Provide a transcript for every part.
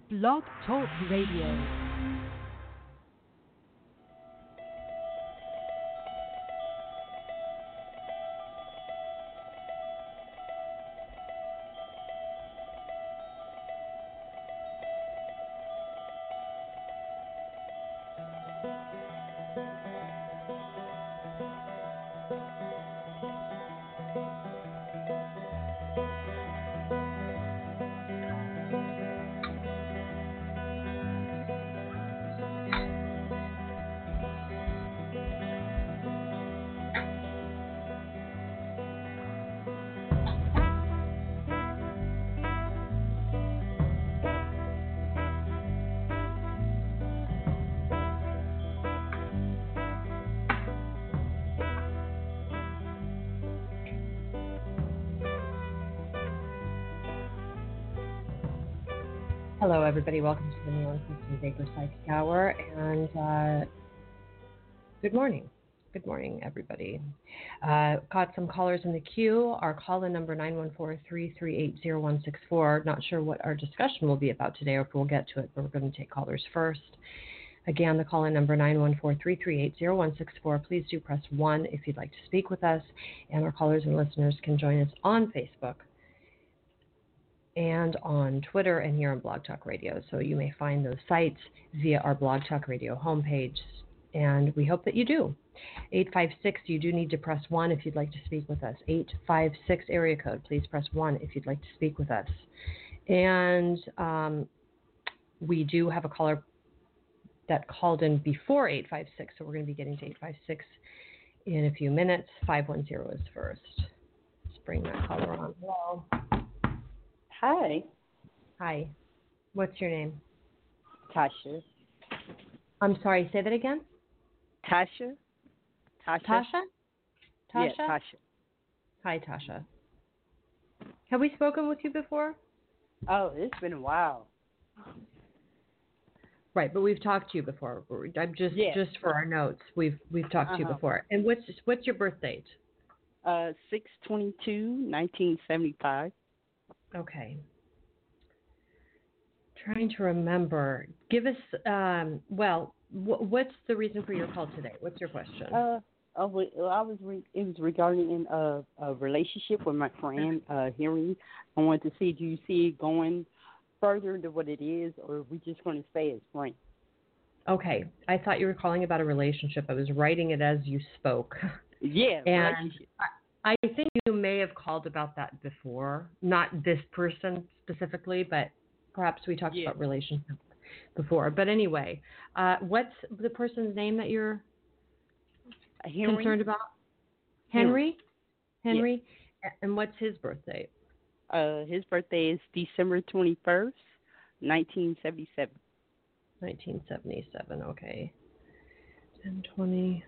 Blog Talk Radio. Hello, everybody. Welcome to the Neon Christine Baker Psychic Hour, and good morning. Good morning, everybody. Got some callers in the queue. Our call-in number 914-338-0164. Not sure what our discussion will be about today or if we'll get to it, but we're going to take callers first. Again, the call-in number 914-338-0164. Please do press 1 if you'd like to speak with us, and our callers and listeners can join us on Facebook and on Twitter and here on Blog Talk Radio. So you may find those sites via our Blog Talk Radio homepage, and we hope that you do. 856, you do need to press 1 if you'd like to speak with us. 856 area code, please press 1 if you'd like to speak with us. And we do have a caller that called in before 856, so we're going to be getting to 856 in a few minutes. 510 is first. Let's bring that caller on. Hello. Hi. Hi. What's your name? Tasha. I'm sorry, say that again? Tasha? Tasha? Yeah, Tasha. Hi, Tasha. Have we spoken with you before? Oh, it's been a while. Right, but we've talked to you before. I'm just for our notes. We've talked to you before. And what's your birth date? 6/22/1975. Okay. Trying to remember. Give us, what's the reason for your call today? What's your question? It was regarding a relationship with my friend, Henry. I wanted to see, do you see it going further than what it is, or are we just going to stay as friends? Okay. I thought you were calling about a relationship. I was writing it as you spoke. Yeah, and I think you may have called about that before. Not this person specifically, but perhaps we talked about relationships before. But anyway, what's the person's name that you're concerned about? Henry? Henry? Yes. And what's his birthday? His birthday is December 21st, 1977. 1977, okay. 10/20.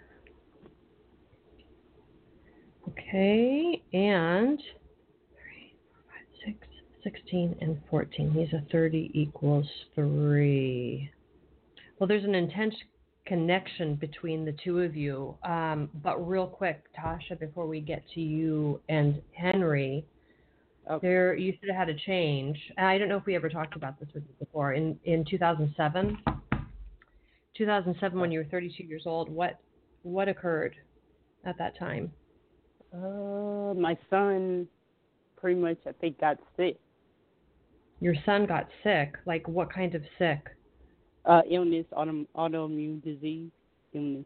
Okay, and 3, 4, 5, 6, 16, and 14. He's a 30 equals 3. Well, there's an intense connection between the two of you. But real quick, Tasha, before we get to you and Henry, you should have had a change. I don't know if we ever talked about this with you before. In 2007, when you were 32 years old, what occurred at that time? My son pretty much, I think, got sick. Your son got sick? Like what kind of sick? Illness, autoimmune disease, illness.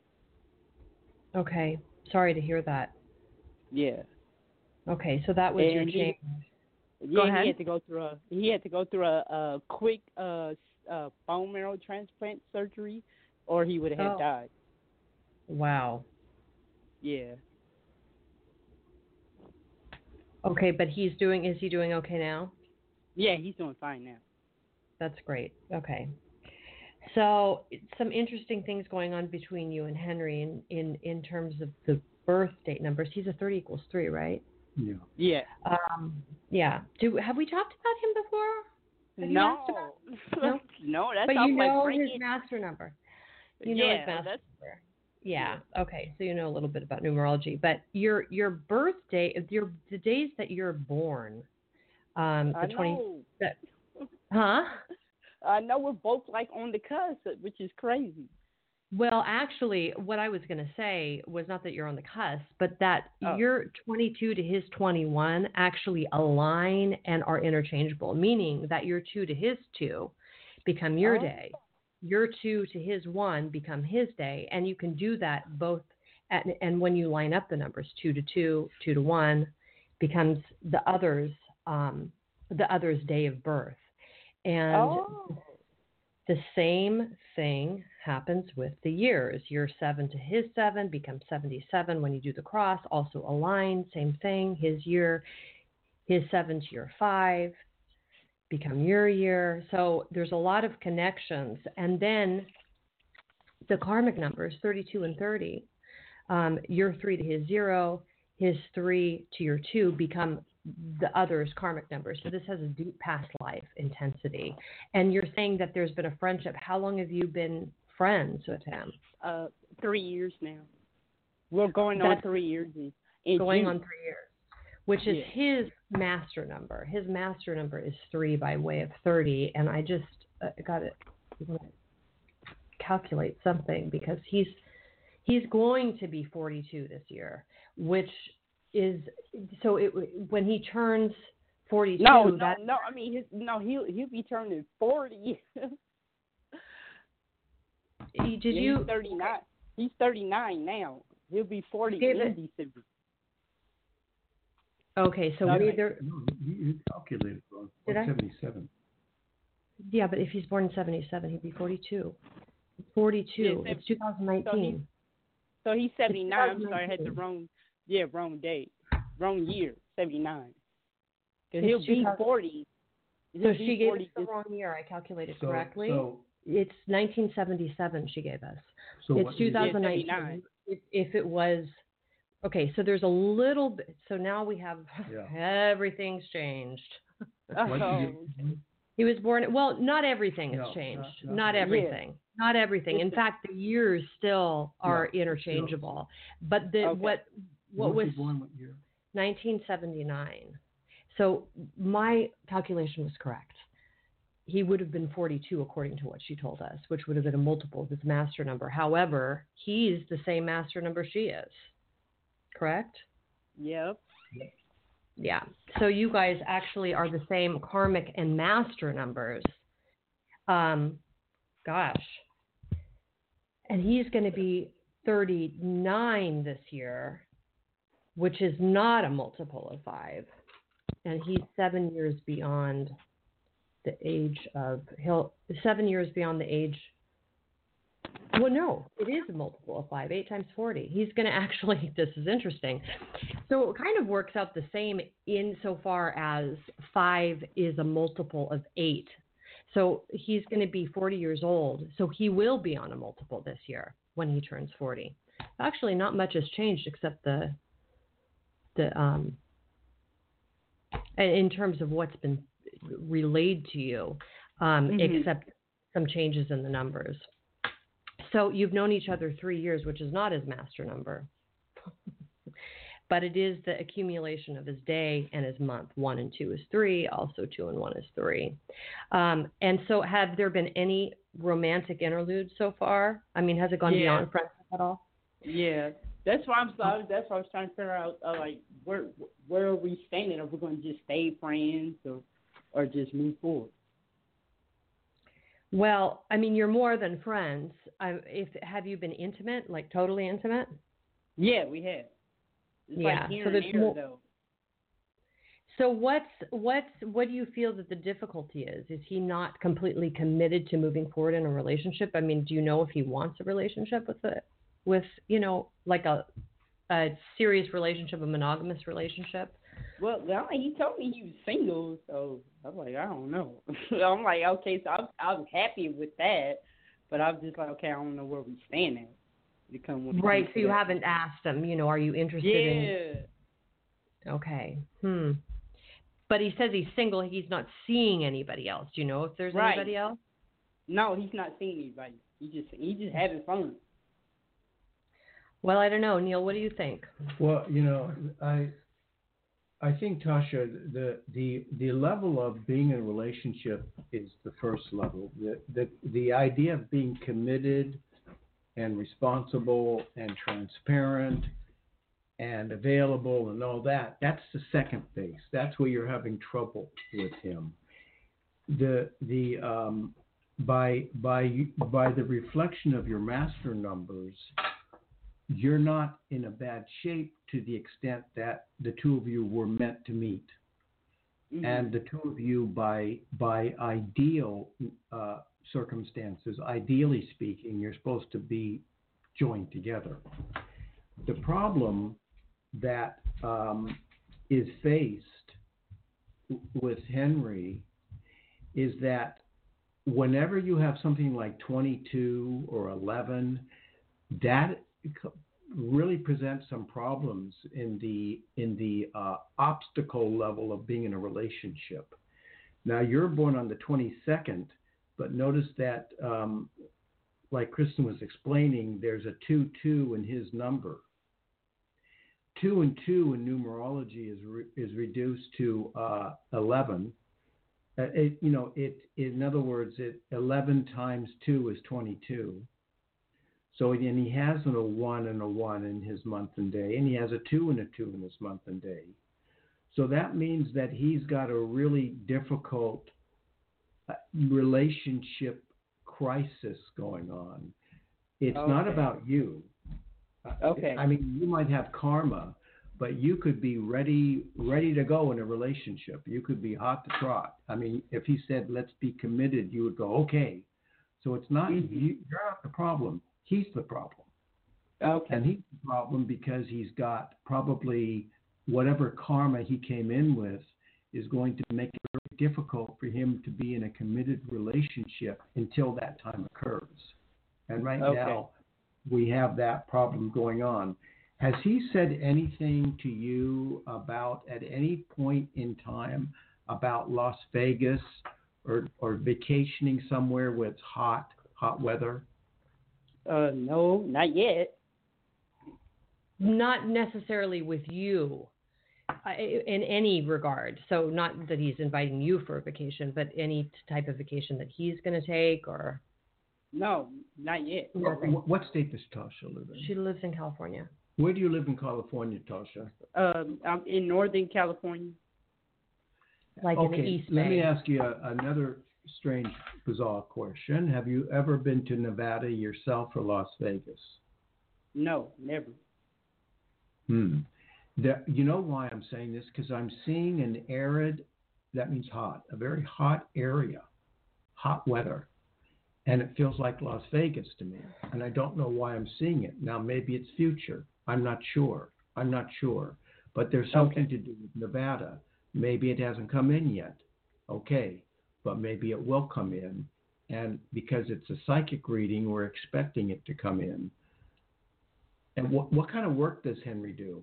Okay. Sorry to hear that. Yeah. Okay, so that was your change. Go ahead. He had to go through a quick bone marrow transplant surgery, or he would have died. Wow. Yeah. Okay, but is he doing okay now? Yeah, he's doing fine now. That's great. Okay. So some interesting things going on between you and Henry in terms of the birth date numbers. He's a 30 equals 3, right? Yeah. Yeah. Yeah. Have we talked about him before? No. No, that's but not you know my his master number. You know his master number. Yeah. Okay. So you know a little bit about numerology, but your birthday, the days that you're born, I know. Huh? I know we're both like on the cusp, which is crazy. Well, actually, what I was going to say was not that you're on the cusp, but that Oh, your 22 to his 21 actually align and are interchangeable, meaning that your 2 to his 2 become your oh, day. Your 2 to his 1 become his day. And you can do that both. And when you line up the numbers, 2 to 2, 2 to 1 becomes the other's day of birth. And oh. the same thing happens with the years. Your 7 to his 7 becomes 77 when you do the cross, also align, same thing. His year, his 7 to your 5 become your year. So there's a lot of connections. And then the karmic numbers, 32 and 30, your 3 to his 0, his 3 to your 2 become the other's karmic numbers. So this has a deep past life intensity. And you're saying that there's been a friendship. How long have you been friends with him? 3 years now. We're going on 3 years in going June. on 3 years, which is his master number. His master number is 3 by way of 30. And I just got to calculate something because he's going to be 42 this year, which is so. When he turns 42, No. I mean, he'll be turning 40. He's 39. He's 39 now. He'll be 40 in December. Okay, so either. No, you calculated wrong. 77. Yeah, but if he's born in 77, he'd be 42. 42. It's 2019. So he's 79. I'm sorry, I had the wrong date, wrong year, 79. Because he'll be 40. So she gave us the wrong year. I calculated correctly. So it's 1977 she gave us. So it's 2019. If it was, okay, so there's a little bit. So now we have everything's changed. He was born. Well, not everything has changed. Not everything. Yeah. Not everything. In fact, the years still are interchangeable. But what was born what year? 1979. So my calculation was correct. He would have been 42 according to what she told us, which would have been a multiple of his master number. However, he's the same master number she is. Correct? Yep. Yeah. So you guys actually are the same karmic and master numbers. Gosh. And he's going to be 39 this year, which is not a multiple of 5. And he's 7 years beyond the age of, 7 years beyond the age. Well, no, it is a multiple of 5, 8 times 40. He's going to actually, this is interesting. So it kind of works out the same insofar as 5 is a multiple of 8. So he's going to be 40 years old. So he will be on a multiple this year when he turns 40. Actually, not much has changed except in terms of what's been relayed to you, except some changes in the numbers. So you've known each other 3 years, which is not his master number, but it is the accumulation of his day and his month. 1 and 2 is 3, also 2 and 1 is 3. And so have there been any romantic interludes so far? I mean, has it gone beyond friendship at all? Yeah. That's why I was trying to figure out, like, where are we standing? Are we going to just stay friends or just move forward? Well, I mean, you're more than friends. Have you been intimate, like totally intimate? Yeah, we have. It's like here and there, though. So what do you feel that the difficulty is? Is he not completely committed to moving forward in a relationship? I mean, do you know if he wants a relationship with like a serious relationship, a monogamous relationship? Well, he told me he was single, so I'm like, I don't know. I'm like, okay, so I was happy with that, but I'm just like, okay, I don't know where we stand at. Right, so you haven't asked him, are you interested in... Okay. But he says he's single, he's not seeing anybody else. Do you know if there's anybody else? No, he's not seeing anybody. He's just having fun. Well, I don't know. Neil, what do you think? Well, I think, Tasha, the level of being in a relationship is the first level. The idea of being committed and responsible and transparent and available and all that, that's the second base. That's where you're having trouble with him. By the reflection of your master numbers, you're not in a bad shape to the extent that the two of you were meant to meet. Mm-hmm. And the two of you, by ideal circumstances, ideally speaking, you're supposed to be joined together. The problem that is faced with Henry is that whenever you have something like 22 or 11, that really presents some problems in the obstacle level of being in a relationship. Now, you're born on the 22nd, but notice that, like Kristen was explaining, there's a 2-2 in his number. 2 and 2 in numerology is reduced to 11. In other words, 11 times 2 is 22. So, and he has a 1 and a 1 in his month and day, and he has a 2 and a 2 in his month and day. So that means that he's got a really difficult relationship crisis going on. It's not about you. Okay. I mean, you might have karma, but you could be ready to go in a relationship. You could be hot to trot. I mean, if he said, let's be committed, you would go, okay. So it's not, you're not the problem. He's the problem. Okay. And he's the problem because he's got probably whatever karma he came in with is going to make it very difficult for him to be in a committed relationship until that time occurs. And right now, we have that problem going on. Has he said anything to you about, at any point in time, about Las Vegas or vacationing somewhere with hot weather? No, not yet. Not necessarily with you in any regard. So not that he's inviting you for a vacation, but any type of vacation that he's going to take or... No, not yet. What state does Tasha live in? She lives in California. Where do you live in California, Tasha? I'm in Northern California. Like in the East Bay. Let me ask you another strange, bizarre question. Have you ever been to Nevada yourself or Las Vegas? No, never. You know why I'm saying this? Because I'm seeing an arid, that means hot, a very hot area, hot weather. And it feels like Las Vegas to me. And I don't know why I'm seeing it. Now, maybe it's future. I'm not sure. But there's something to do with Nevada. Maybe it hasn't come in yet. Okay. But maybe it will come in. And because it's a psychic reading, we're expecting it to come in. And what kind of work does Henry do?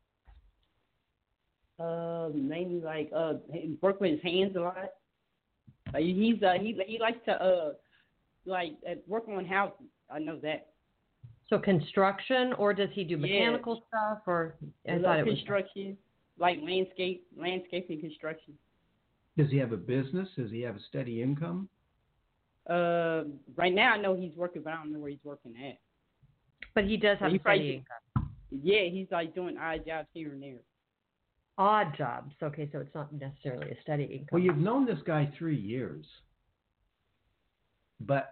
Mainly like work with his hands a lot. He likes to work on houses. I know that. So construction, or does he do mechanical stuff, or construction, like landscaping construction. Does he have a business? Does he have a steady income? Right now I know he's working, but I don't know where he's working at. But he does have a steady income. Yeah, he's like doing odd jobs here and there. Odd jobs. Okay, so it's not necessarily a steady income. Well, you've known this guy 3 years. But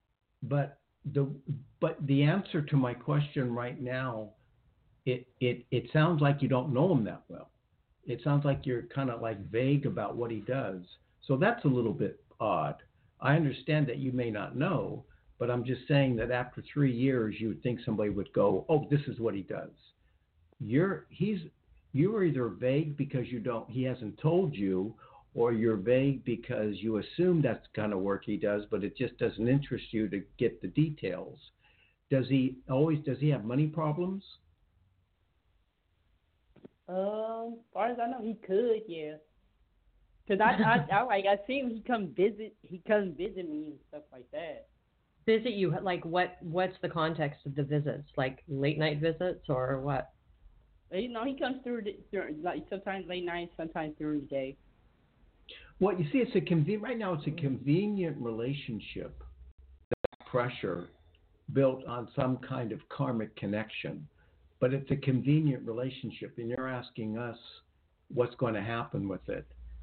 the answer to my question right now, it sounds like you don't know him that well. It sounds like you're kind of like vague about what he does. So that's a little bit odd. I understand that you may not know, but I'm just saying that after 3 years, you would think somebody would go, "Oh, this is what he does." You are either vague because he hasn't told you, or you're vague because you assume that's the kind of work he does, but it just doesn't interest you to get the details. Does he have money problems? As far as I know, he could, yeah. Because I see him. He comes visit me and stuff like that. Visit you? Like what's the context of the visits? Like late night visits or what? He comes through during, like sometimes late night, sometimes during the day. Well, you see, right now it's a convenient relationship. Pressure built on some kind of karmic connection, but it's a convenient relationship, and you're asking us what's going to happen with it.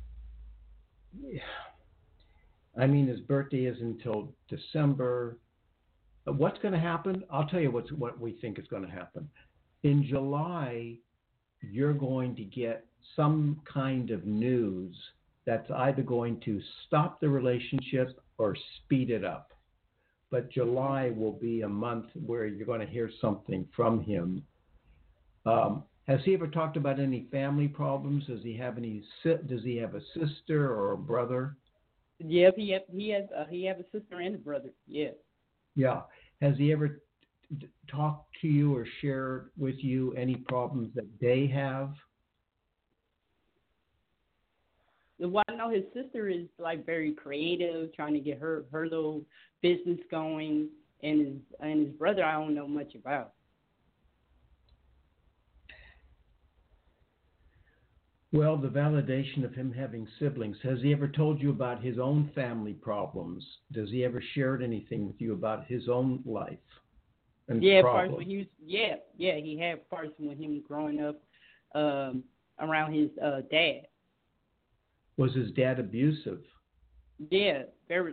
I mean, his birthday is until December. What's going to happen? I'll tell you what we think is going to happen. In July, you're going to get some kind of news that's either going to stop the relationship or speed it up. But July will be a month where you're going to hear something from him. Has he ever talked about any family problems? Does he have a sister or a brother? Yeah, he has a sister and a brother. Yeah. Yeah. Has he ever talked to you or shared with you any problems that they have? Well, I know his sister is like very creative, trying to get her little business going, and his brother I don't know much about. Well, the validation of him having siblings. Has he ever told you about his own family problems? Does he ever shared anything with you about his own life and problems? First when he was, he had first when he was growing up around his dad. Was his dad abusive? Yeah, very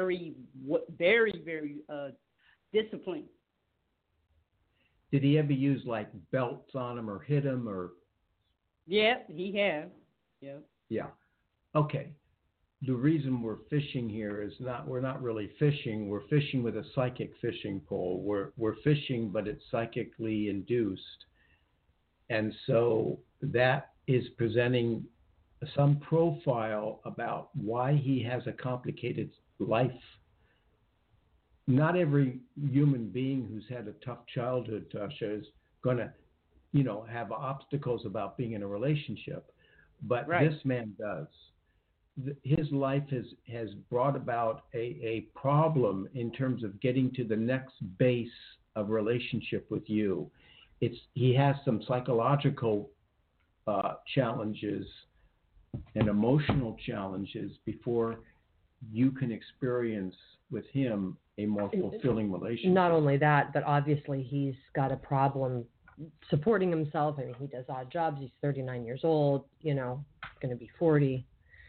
disciplined. Did he ever use like belts on him or hit him or? Yeah, he has. Yeah. Yeah. Okay. The reason we're fishing here is we're not really fishing. We're fishing with a psychic fishing pole. We're fishing, but it's psychically induced. And so that is presenting some profile about why he has a complicated life. Not every human being who's had a tough childhood, Tasha, is going to, have obstacles about being in a relationship. But This man does. His life has brought about a problem in terms of getting to the next base of relationship with you. He has some psychological challenges and emotional challenges before you can experience with him a more fulfilling relationship. Not only that, but obviously he's got a problem supporting himself. I mean, he does odd jobs. He's 39 years old, going to be 40.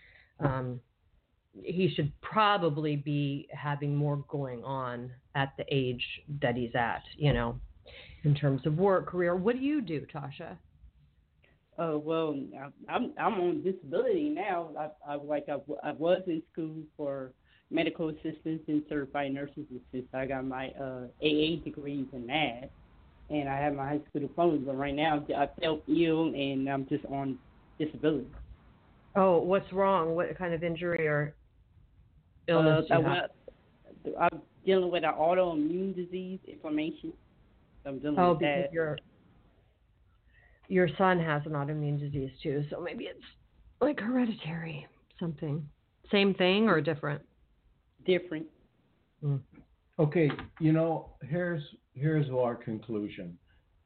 He should probably be having more going on at the age that he's at, in terms of work, career. What do you do, Tasha? Well, I'm on disability now. I was in school for medical assistants and certified nurses assistants. I got my AA degrees in that, and I have my high school diploma. But right now, I felt ill, and I'm just on disability. Oh, what's wrong? What kind of injury or illness do you have? I'm dealing with an autoimmune disease, inflammation. So I'm dealing with that. Because your son has an autoimmune disease too, so maybe it's like hereditary something. Same thing or different? Different. Okay, here's our conclusion.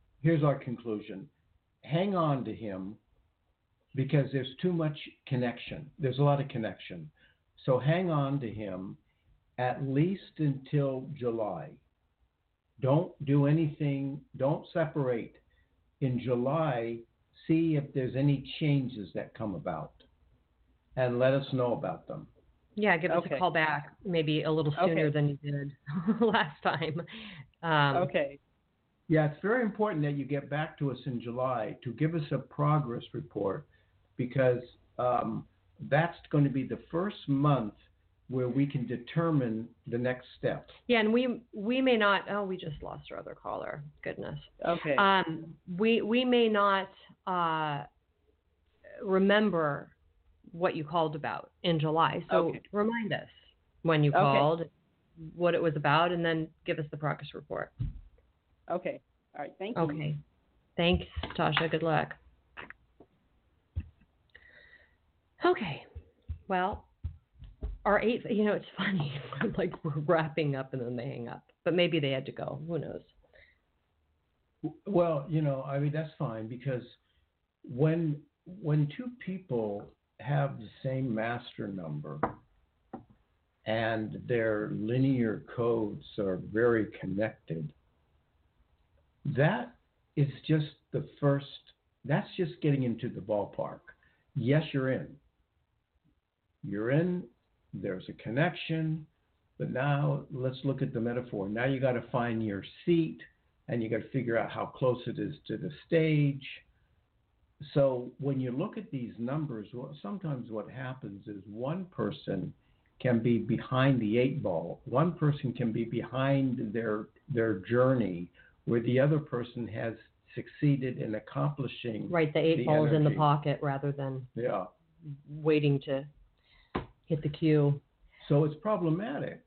Hang on to him because there's too much connection. There's a lot of connection. So hang on to him at least until July. Don't do anything. Don't separate. In July, see if there's any changes that come about and let us know about them. Yeah, give us a call back, maybe a little sooner than you did last time. Okay. Yeah, it's very important that you get back to us in July to give us a progress report because that's going to be the first month where we can determine the next step. Yeah, and we may not. Oh, we just lost our other caller. Goodness. Okay. We may not remember what you called about in July. So remind us when you called, what it was about, and then give us the progress report. Okay. All right. Thank you. Okay. Thanks, Tasha. Good luck. Okay. Well, our 8, it's funny. Like we're wrapping up and then they hang up. But maybe they had to go. Who knows? Well, I mean that's fine because when two people have the same master number and their linear codes are very connected, that is just that's just getting into the ballpark. Yes, you're in. You're in, there's a connection, but now let's look at the metaphor. Now you got to find your seat and you got to figure out how close it is to the stage. So when you look at these numbers, sometimes what happens is one person can be behind the eight ball. One person can be behind their journey where the other person has succeeded in accomplishing. Right, the eight ball is in the energy. pocket rather than waiting to hit the cue. So it's problematic.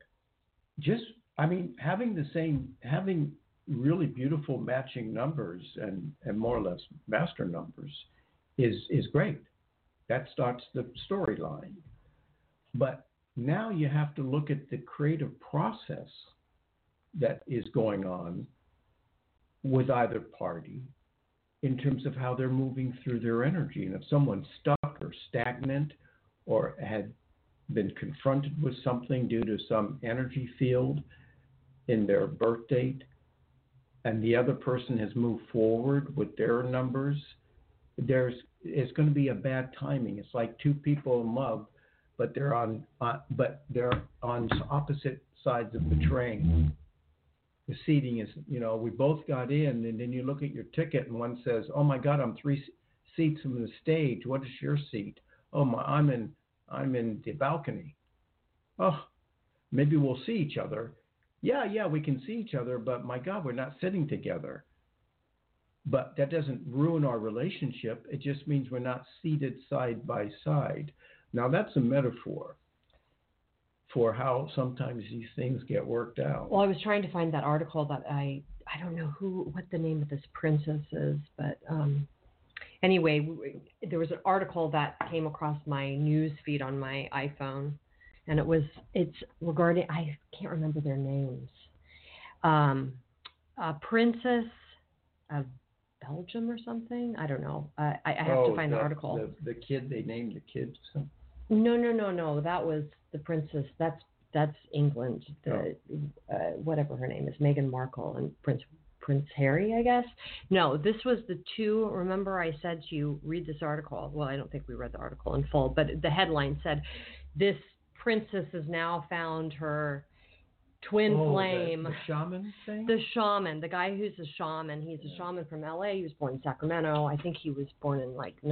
Having really beautiful matching numbers and more or less master numbers is great. That starts the storyline. But now you have to look at the creative process that is going on with either party in terms of how they're moving through their energy. And if someone's stuck or stagnant or had been confronted with something due to some energy field in their birth date, and the other person has moved forward with their numbers, it's going to be a bad timing. It's like two people in love, but they're on opposite sides of the train. The seating is, we both got in, and then you look at your ticket, and one says, "Oh my God, I'm 3 seats from the stage. What is your seat?" "Oh my, I'm in the balcony." "Oh, maybe we'll see each other." Yeah, we can see each other, but my God, we're not sitting together. But that doesn't ruin our relationship. It just means we're not seated side by side. Now that's a metaphor for how sometimes these things get worked out. Well, I was trying to find that article that I don't know what the name of this princess is, but anyway, there was an article that came across my news feed on my iPhone, and it's regarding, I can't remember their names. Princess of Belgium or something. I don't know. I have to find the article. The kid, they named the kid something. No. That was the princess. That's England. Whatever her name is, Meghan Markle and Prince Harry, I guess. No, this was the two. Remember, I said to you, read this article. Well, I don't think we read the article in full, but the headline said, "This princess has now found her twin flame." The shaman thing? The shaman, the guy who's a shaman. He's a shaman from LA. He was born in Sacramento. I think he was born in like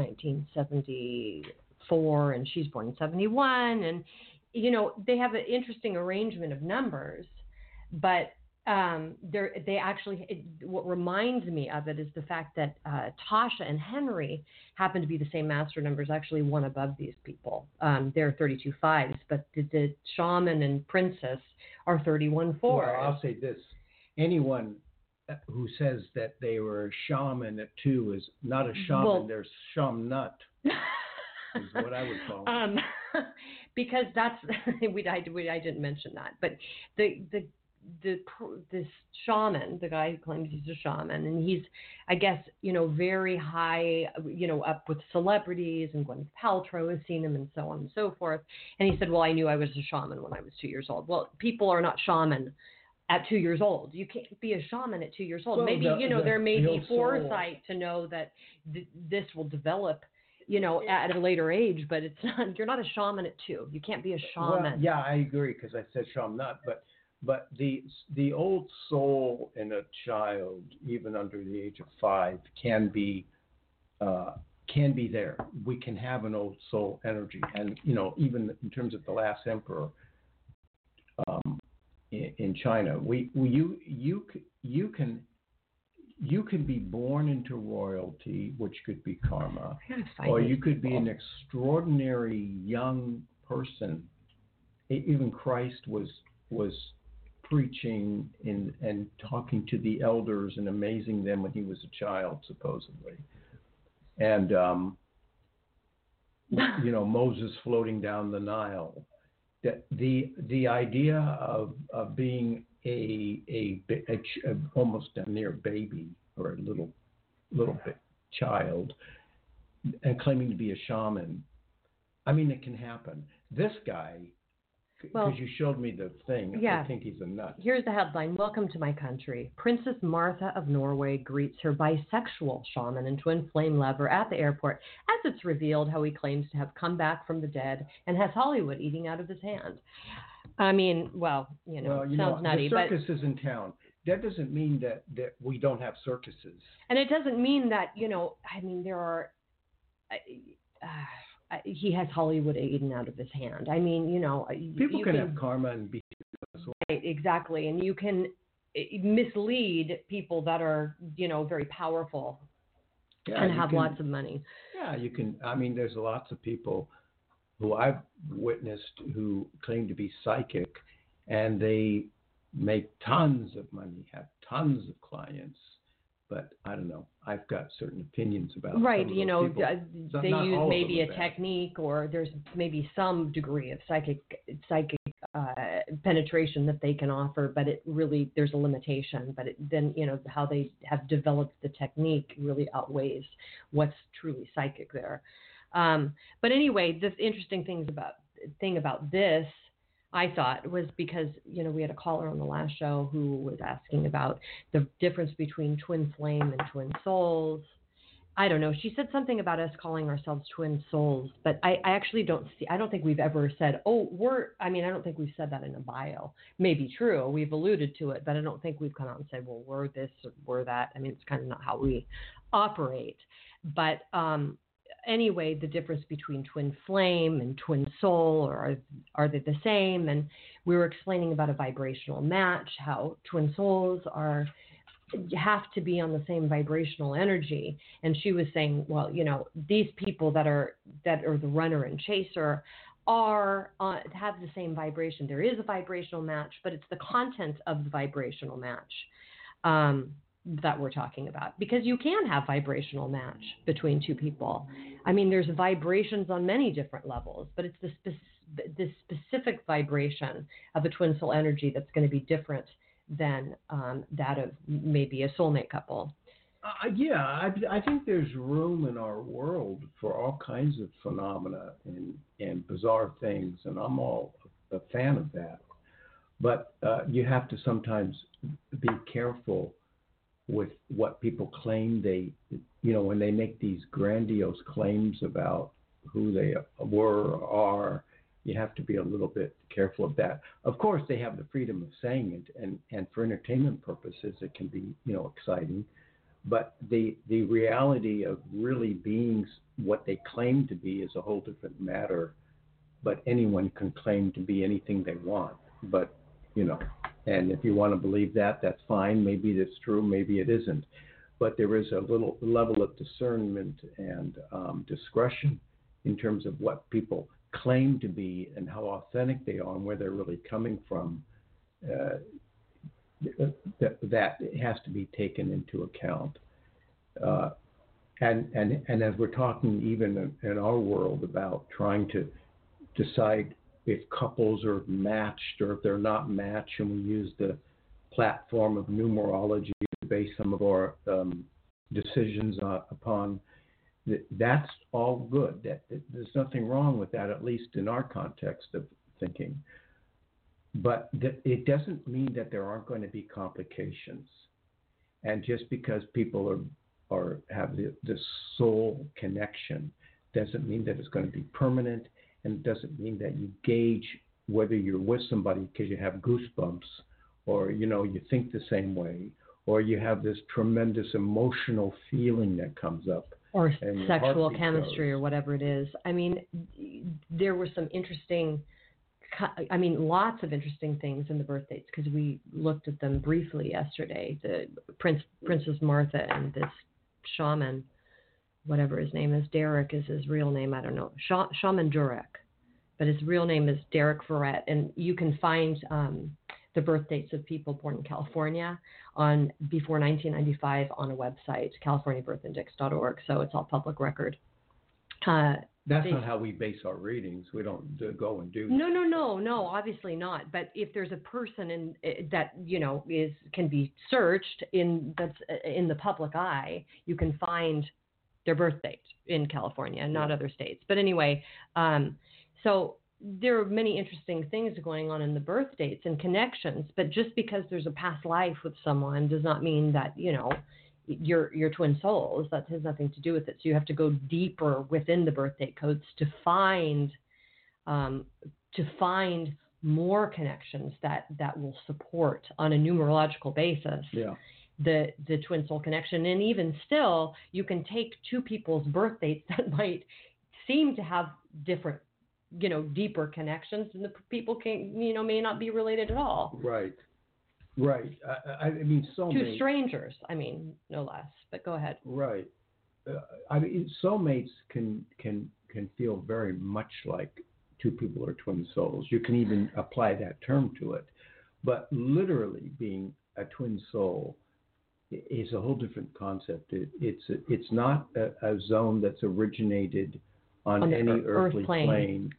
1974, and she's born in 71. And, they have an interesting arrangement of numbers, but they actually, what reminds me of it is the fact that Tasha and Henry happen to be the same master numbers, actually one above these people. They're 32 fives, but the shaman and princess are 31 fours. Well, I'll say this. Anyone who says that they were a shaman at 2 is not a shaman, they're shamnut, is what I would call them. Because that's, I didn't mention that, but this shaman, the guy who claims he's a shaman, and he's, I guess, very high, up with celebrities, and Gwyneth Paltrow has seen him and so on and so forth. And he said, well, I knew I was a shaman when I was 2 years old. Well, people are not shaman at 2 years old. You can't be a shaman at 2 years old. Well, maybe, there may be foresight to know that this will develop, at a later age, but it's not, you're not a shaman at 2. You can't be a shaman. Well, yeah, I agree, because I said shamnut, but the old soul in a child, even under the age of 5, can be there. We can have an old soul energy, and even in terms of the last emperor in China, you can be born into royalty, which could be karma, or you could be an extraordinary young person. Even Christ was preaching and talking to the elders and amazing them when he was a child, supposedly. And, Moses floating down the Nile. The idea of being a almost a near baby or a little bit child and claiming to be a shaman. I mean, it can happen. This guy, because you showed me the thing, yeah. I think he's a nut. Here's the headline. Welcome to my country. Princess Martha of Norway greets her bisexual shaman and twin flame lover at the airport as it's revealed how he claims to have come back from the dead and has Hollywood eating out of his hand. I mean, sounds nutty. The circus is in town. That doesn't mean that we don't have circuses. And it doesn't mean that, there are... he has Hollywood eaten out of his hand. I mean, people can have karma and be right, exactly, and you can mislead people that are, very powerful and have lots of money. Yeah, you can. I mean, there's lots of people who I've witnessed who claim to be psychic, and they make tons of money, have tons of clients. But I don't know. I've got certain opinions about right. Some of those people. They use maybe a technique, or there's maybe some degree of psychic penetration that they can offer, but it really there's a limitation. But then how they have developed the technique really outweighs what's truly psychic there. But anyway, the interesting thing about this, I thought, was because, we had a caller on the last show who was asking about the difference between twin flame and twin souls. I don't know. She said something about us calling ourselves twin souls, but I actually I don't think we've ever said, I don't think we've said that in a bio. Maybe true. We've alluded to it, but I don't think we've come out and said, well, we're this or we're that. I mean, it's kind of not how we operate. But, anyway, the difference between twin flame and twin soul, or are they the same? And we were explaining about a vibrational match, how twin souls have to be on the same vibrational energy. And she was saying, well, these people that are the runner and chaser have the same vibration. There is a vibrational match, but it's the content of the vibrational match that we're talking about, because you can have vibrational match between two people. I mean, there's vibrations on many different levels, but it's the specific vibration of a twin soul energy that's going to be different than that of maybe a soulmate couple. I think there's room in our world for all kinds of phenomena and bizarre things, and I'm all a fan of that. But you have to sometimes be careful with what people claim when they make these grandiose claims about who they were or are, you have to be a little bit careful of that. Of course, they have the freedom of saying it, and for entertainment purposes, it can be, exciting. But the reality of really being what they claim to be is a whole different matter. But anyone can claim to be anything they want. But, and if you want to believe that, that's fine. Maybe that's true. Maybe it isn't. But there is a little level of discernment and discretion in terms of what people claim to be and how authentic they are and where they're really coming from. That has to be taken into account. And as we're talking even in our world about trying to decide if couples are matched or if they're not matched, and we use the platform of numerology to base some of our decisions upon, that's all good. There's nothing wrong with that, at least in our context of thinking. But it doesn't mean that there aren't going to be complications. And just because people have the soul connection doesn't mean that it's going to be permanent, and it doesn't mean that you gauge whether you're with somebody because you have goosebumps, or you think the same way, or you have this tremendous emotional feeling that comes up, or sexual chemistry, or whatever it is. I mean, there were some interesting. Lots of interesting things in the birth dates, because we looked at them briefly yesterday. The Princess Martha and this shaman, whatever his name is, Derek is his real name. I don't know, Shaman Durek, but his real name is Derek Ferret. And you can find the birth dates of people born in California before 1995 on a website, californiabirthindex.org. So it's all public record. That's not how we base our readings. We don't go and do. No, obviously not. But if there's a person that can be searched that's in the public eye, you can find their birth date in California, not other states. But anyway, so there are many interesting things going on in the birth dates and connections. But just because there's a past life with someone does not mean that you're twin souls. That has nothing to do with it. So you have to go deeper within the birth date codes to find more connections that will support on a numerological basis the twin soul connection. And even still, you can take two people's birth dates that might seem to have different, deeper connections, and the people may not be related at all. Right. I mean, soulmates. Two strangers, no less. But go ahead. Right. Soulmates can feel very much like two people are twin souls. You can even apply that term to it. But literally being a twin soul is a whole different concept. It's not a zone that's originated on any earthly plane.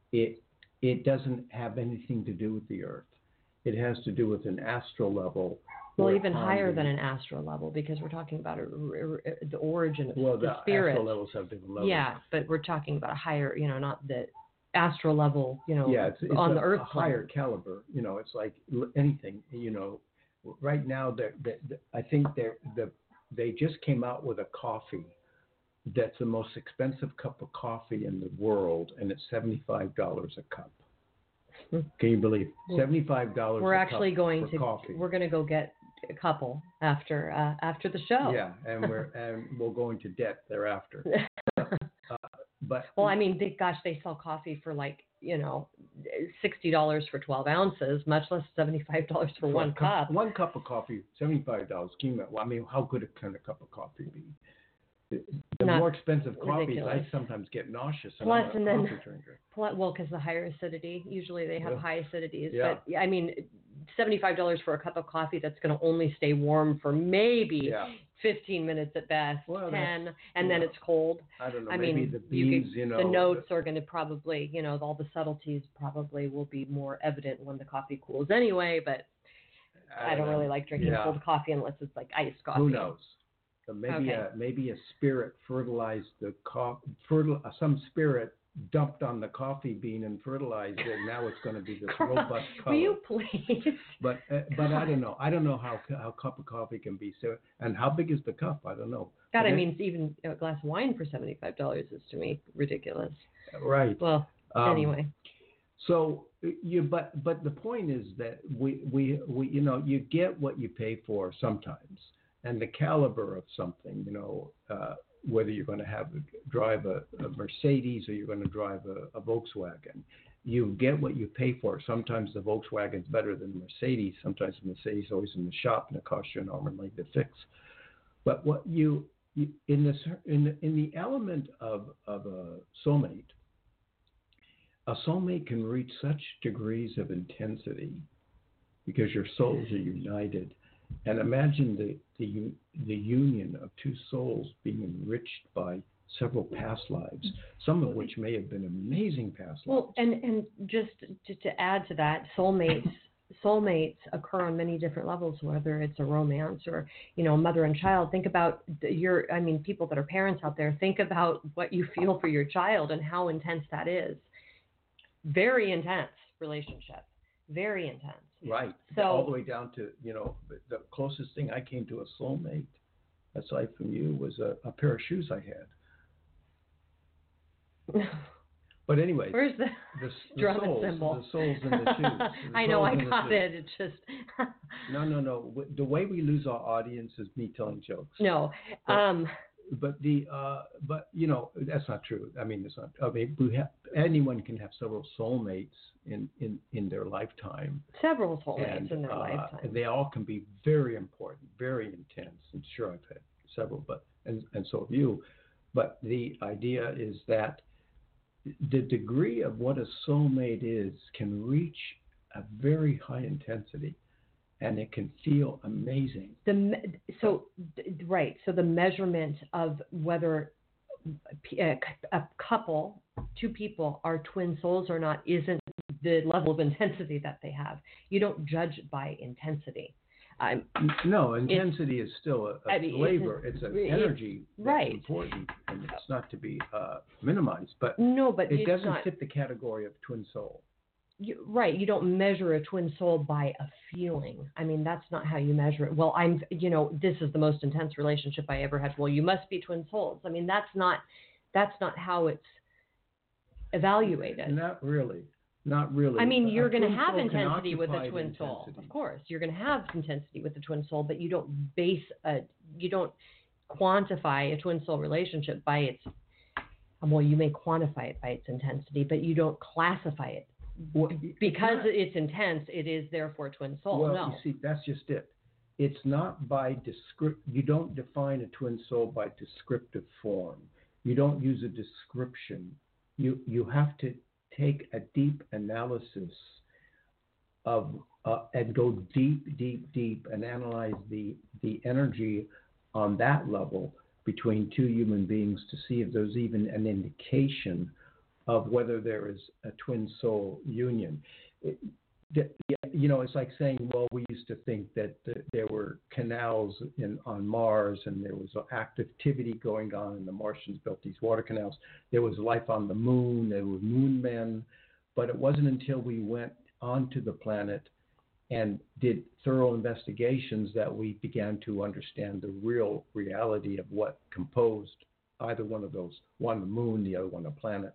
It doesn't have anything to do with the earth. It has to do with an astral level. Well, even higher than an astral level, because we're talking about the origin of the spirit. Astral levels have different levels. Yeah, but we're talking about a higher, not the astral level, it's on the earth plane. Higher caliber. It's like anything. Right now, I think they just came out with a coffee that's the most expensive cup of coffee in the world, and it's $75 a cup. Can you believe $75? We're actually going to coffee. We're going to go get a couple after the show. Yeah, and we'll go into debt thereafter. But they sell coffee for like $60 for 12 ounces, much less $75 for one cup. One cup of coffee, $75. Can you, how good can a cup of coffee be? The more expensive coffees, ridiculous. I sometimes get nauseous. Plus, I'm not a coffee drinker. Because the higher acidity, usually they have high acidities. Yeah. But $75 for a cup of coffee that's going to only stay warm for maybe 15 minutes at best, 10, and then it's cold. I don't know. Maybe the beans, the notes are going to probably, all the subtleties probably will be more evident when the coffee cools anyway. But I don't really like drinking cold coffee unless it's like iced coffee. Who knows? Maybe a spirit fertilized the some spirit dumped on the coffee bean and fertilized it. And now it's going to be this robust color. Will you please? But I don't know. I don't know how a cup of coffee can be so. And how big is the cup? I don't know. God, even a glass of wine for $75 is to me ridiculous. Right. Well, anyway. So but the point is that we you get what you pay for sometimes. And the caliber of something, whether you're going to drive a Mercedes or you're going to drive a Volkswagen, you get what you pay for. Sometimes the Volkswagen's better than the Mercedes. Sometimes the Mercedes is always in the shop and it costs you an arm and leg to fix. But what in the element of a soulmate can reach such degrees of intensity because your souls are united. And imagine the union of two souls being enriched by several past lives, some of which may have been amazing past lives. Well, and just to add to that, soulmates occur on many different levels, whether it's a romance or, mother and child. Think about people that are parents out there, think about what you feel for your child and how intense that is. Very intense relationship. Very intense. Right. So, all the way down to, the closest thing I came to a soulmate, aside from you, was a pair of shoes I had. But anyway, where's the drum souls, and cymbal? The souls in the shoes. I know, I got it. It's just... No. The way we lose our audience is me telling jokes. No. But that's not true. It's not. Anyone can have several soulmates in their lifetime. Several soulmates in their lifetime. And they all can be very important, very intense. And sure, I've had several, and so have you. But the idea is that the degree of what a soulmate is can reach a very high intensity. And it can feel amazing. So the measurement of whether a couple, two people are twin souls or not isn't the level of intensity that they have. You don't judge it by intensity. No, intensity is still a flavor. It's an energy that's right. important, and it's not to be minimized. But no, but it doesn't fit the category of twin soul. Right. You don't measure a twin soul by a feeling. I mean, that's not how you measure it. Well, this is the most intense relationship I ever had. Well, you must be twin souls. I mean, that's not how it's evaluated. Not really. Not really. I mean, you're going to have intensity with a twin soul. Of course, you're going to have intensity with a twin soul, but you don't quantify a twin soul relationship by its. Well, you may quantify it by its intensity, but you don't classify it. Because it's intense, it is therefore twin soul. Well, no. You see, that's just it. It's not by you don't define a twin soul by descriptive form. You don't use a description. You have to take a deep analysis of and go deep and analyze the energy on that level between two human beings to see if there's even an indication of whether there is a twin soul union. It's like saying, well, we used to think that there were canals on Mars and there was activity going on and the Martians built these water canals. There was life on the moon, there were moon men, but it wasn't until we went onto the planet and did thorough investigations that we began to understand the real reality of what composed either one of those, one the moon, the other one a planet.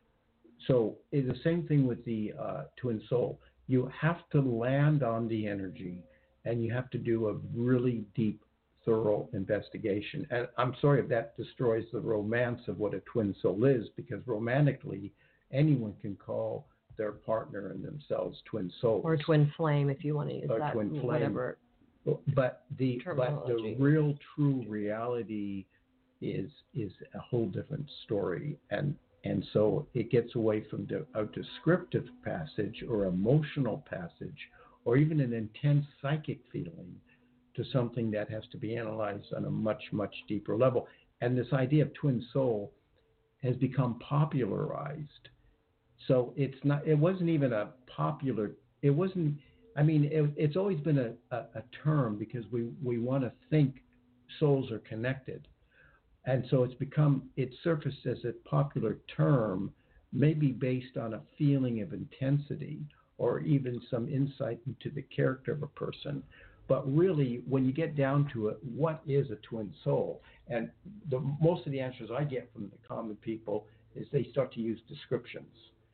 So it's the same thing with the twin soul. You have to land on the energy, and you have to do a really deep, thorough investigation. And I'm sorry if that destroys the romance of what a twin soul is, because romantically, anyone can call their partner and themselves twin souls. Or twin flame, if you want to use or that. Twin flame. Whatever. But the real, true reality is a whole different story. And so it gets away from a descriptive passage or emotional passage or even an intense psychic feeling to something that has to be analyzed on a much, much deeper level. And this idea of twin soul has become popularized. So it wasn't even a popular, it wasn't, I mean, it's always been a term because we want to think souls are connected. And so it surfaced as a popular term, maybe based on a feeling of intensity or even some insight into the character of a person. But really, when you get down to it, what is a twin soul? And most of the answers I get from the common people is they start to use descriptions.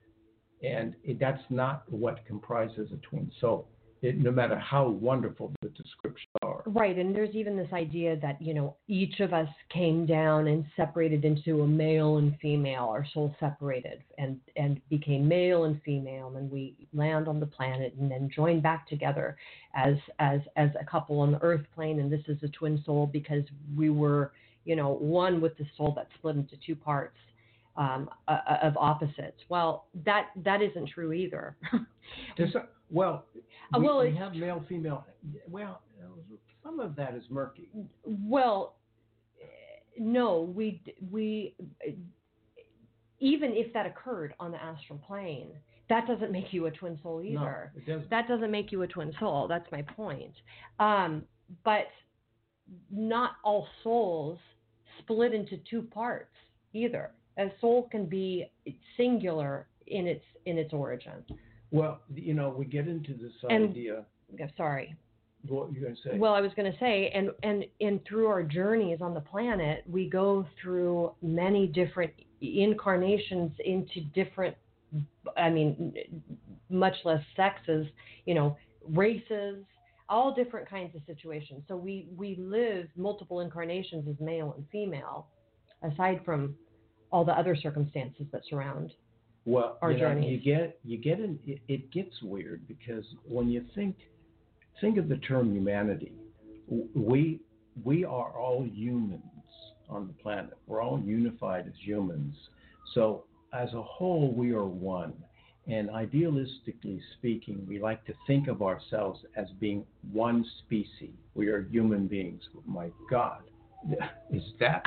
And that's not what comprises a twin soul, no matter how wonderful the descriptions are. Right, and there's even this idea that, each of us came down and separated into a male and female, our souls separated and became male and female, and we land on the planet and then join back together as a couple on the earth plane, and this is a twin soul because we were, one with the soul that split into two parts of opposites. Well, that isn't true either. We have male, female. Well, some of that is murky. Well, no, we even if that occurred on the astral plane, that doesn't make you a twin soul either. No, it doesn't. That doesn't make you a twin soul. That's my point. But not all souls split into two parts either. A soul can be singular in its origin. Well, we get into this idea. Sorry. What were you going to say? Well, I was going to say, and through our journeys on the planet, we go through many different incarnations into different, much less sexes, races, all different kinds of situations. So we live multiple incarnations as male and female, aside from all the other circumstances that surround our journeys. It gets weird because when you think of the term humanity, we are all humans on the planet. We're all unified as humans. So as a whole, we are one. And idealistically speaking, we like to think of ourselves as being one species. We are human beings. My God, is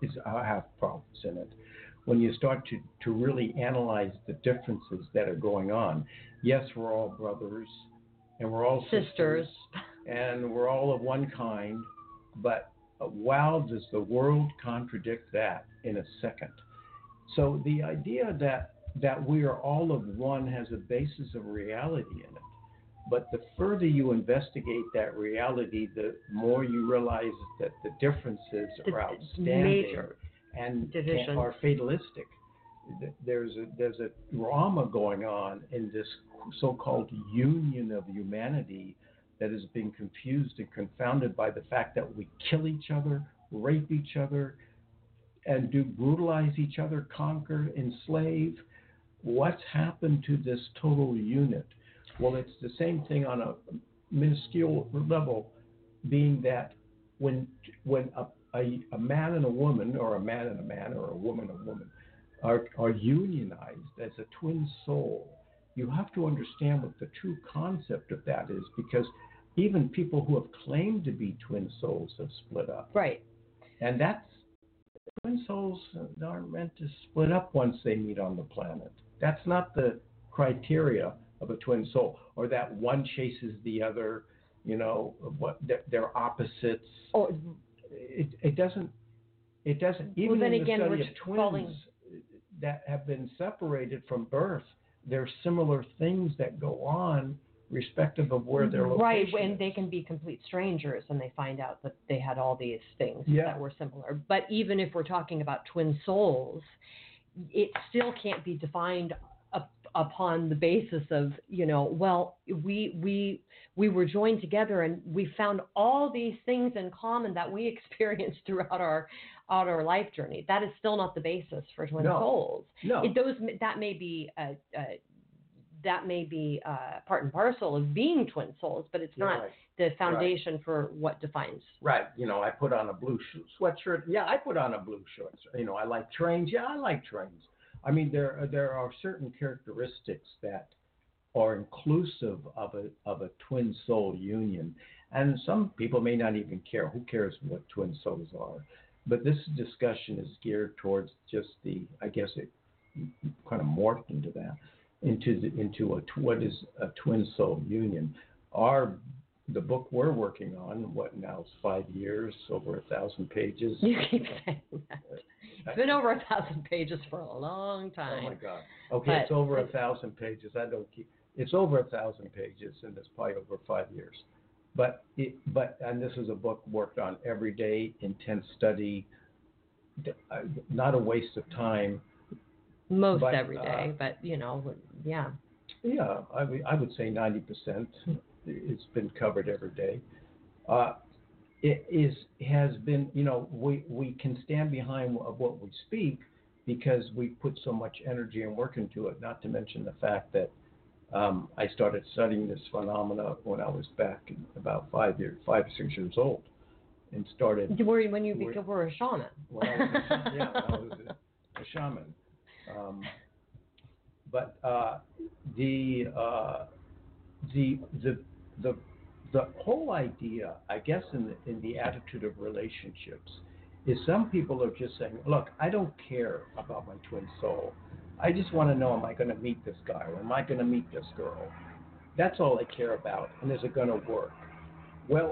have problems in it. When you start to really analyze the differences that are going on, yes, we're all brothers and we're all sisters and we're all of one kind, but wow, does the world contradict that in a second. So the idea that we are all of one has a basis of reality in it. But the further you investigate that reality, the more you realize that the differences are outstanding and are fatalistic. There's a drama going on in this so-called union of humanity that is being confused and confounded by the fact that we kill each other, rape each other, and do brutalize each other, conquer, enslave. What's happened to this total unit? Well, it's the same thing on a minuscule level, being that when a man and a woman, or a man and a man, or a woman and a woman, are unionized as a twin soul, you have to understand what the true concept of that is, because even people who have claimed to be twin souls have split up. Right. And twin souls aren't meant to split up once they meet on the planet. That's not the criteria of a twin soul, or that one chases the other, what they're opposites. It doesn't. Even in the study of twins that have been separated from birth, there are similar things that go on, respective of where their location and is. they can be complete strangers, and they find out that they had all these things that were similar. But even if we're talking about twin souls, it still can't be defined upon the basis of, we were joined together and we found all these things in common that we experienced throughout our life journey. That is still not the basis for twin souls. No. That may be part and parcel of being twin souls, but it's not the foundation for what defines. Right. I put on a blue sweatshirt. Yeah, I put on a blue shirt. I like trains. Yeah, I like trains. I mean, there are certain characteristics that are inclusive of a twin soul union, and some people may not even care. Who cares what twin souls are? But this discussion is geared towards just I guess it kind of morphed into that, what is a twin soul union. The book we're working on, what now is 5 years, over 1,000 pages. You keep saying that. It's been over 1,000 pages for a long time. Oh my God. Okay, it's over 1,000 pages. It's over 1,000 pages, and it's probably over 5 years. And this is a book worked on every day, intense study, not a waste of time. Most every day, but yeah. Yeah, I would say 90%. It's been covered every day. Has been, we can stand behind what we speak because we put so much energy and work into it, not to mention the fact that I started studying this phenomena when I was back about 5 or 6 years old, and started. When you were a shaman. When I was a shaman. But the whole idea, I guess, in the attitude of relationships, is some people are just saying, look, I don't care about my twin soul. I just want to know, am I going to meet this guy, or am I going to meet this girl? That's all I care about, and is it going to work? Well,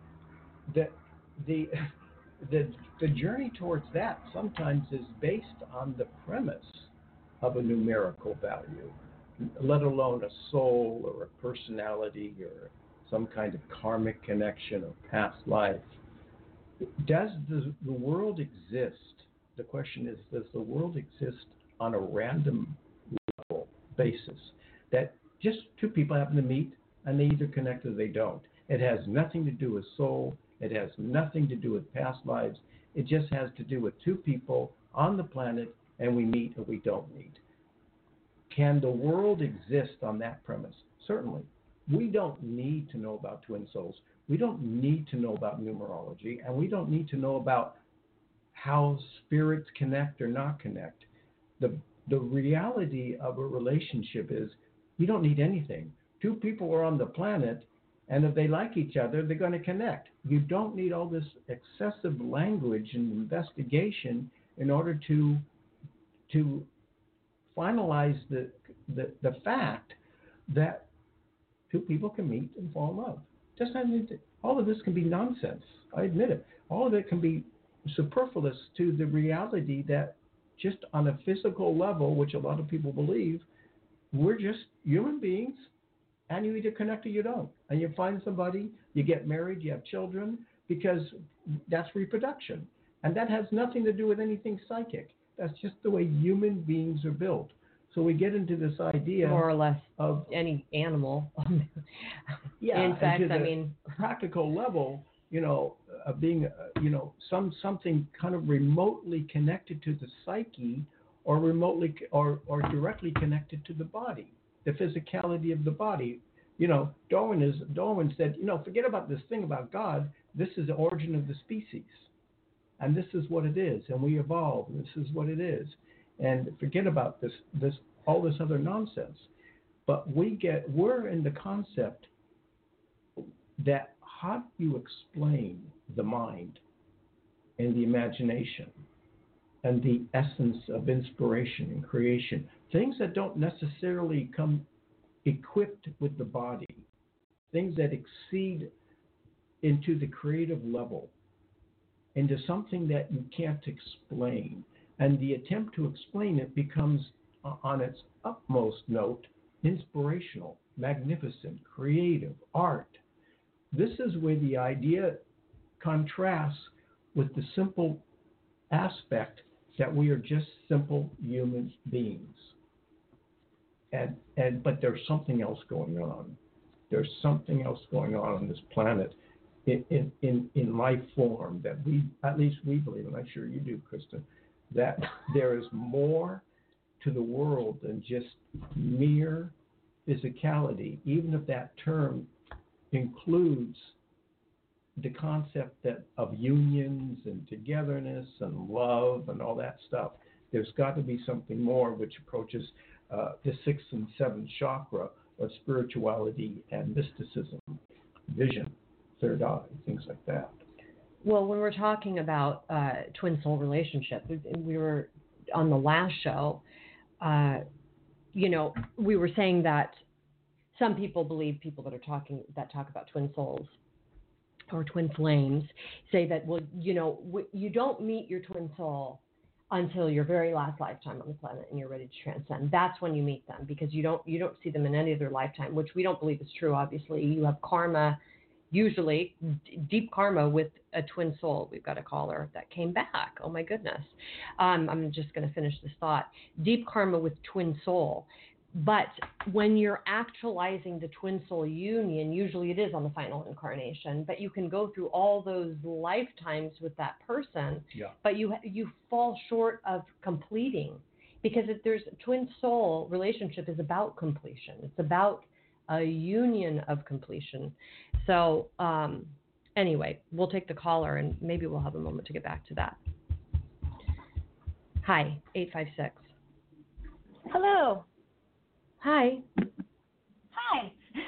the journey towards that sometimes is based on the premise of a numerical value, let alone a soul or a personality or some kind of karmic connection or past life. Does the world exist? The question is, does the world exist on a random level basis that just two people happen to meet and they either connect or they don't? It has nothing to do with soul. It has nothing to do with past lives. It just has to do with two people on the planet, and we meet or we don't meet. Can the world exist on that premise? Certainly. We don't need to know about twin souls. We don't need to know about numerology, and we don't need to know about how spirits connect or not connect. The reality of a relationship is you don't need anything. Two people are on the planet, And if they like each other, they're going to connect. You don't need all this excessive language and investigation in order to finalize the fact that two people can meet and fall in love. Just all of this can be nonsense. I admit it. All of it can be superfluous to the reality that just on a physical level, which a lot of people believe, we're just human beings, and you either connect or you don't. And you find somebody, you get married, you have children, because that's reproduction. And that has nothing to do with anything psychic. That's just the way human beings are built. So we get into this idea, more or less, of any animal. Yeah. In fact, and to I the mean, practical level, being, something kind of remotely connected to the psyche, or remotely or directly connected to the body, the physicality of the body. Darwin said, forget about this thing about God. This is the origin of the species, and this is what it is, and we evolved, and this is what it is, and forget about this all this other nonsense. But we're in the concept that how do you explain the mind and the imagination and the essence of inspiration and creation, things that don't necessarily come equipped with the body, things that exceed into the creative level, into something that you can't explain. And the attempt to explain it becomes, on its utmost note, inspirational, magnificent, creative, art. This is where the idea contrasts with the simple aspect that we are just simple human beings. But there's something else going on. There's something else going on this planet in life form that at least we believe, and I'm sure you do, Kristen, that there is more to the world than just mere physicality, even if that term includes the concept of unions and togetherness and love and all that stuff. There's got to be something more which approaches the 6th and 7th chakra of spirituality and mysticism, vision, third eye, things like that. Well, when we're talking about twin soul relationship, we were on the last show, we were saying that some people believe, people that talk about twin souls or twin flames, say that, well, you don't meet your twin soul until your very last lifetime on the planet and you're ready to transcend. That's when you meet them, because you don't see them in any other lifetime, which we don't believe is true. Obviously, you have karma, usually deep karma with a twin soul. We've got a caller that came back. Oh my goodness. I'm just going to finish this thought. Deep karma with twin soul. But when you're actualizing the twin soul union, usually it is on the final incarnation, but you can go through all those lifetimes with that person, but you fall short of completing, because if there's a twin soul relationship is about completion. It's about a union of completion. So anyway, we'll take the caller and maybe we'll have a moment to get back to that. Hi, 856. Hello. Hi. Hi.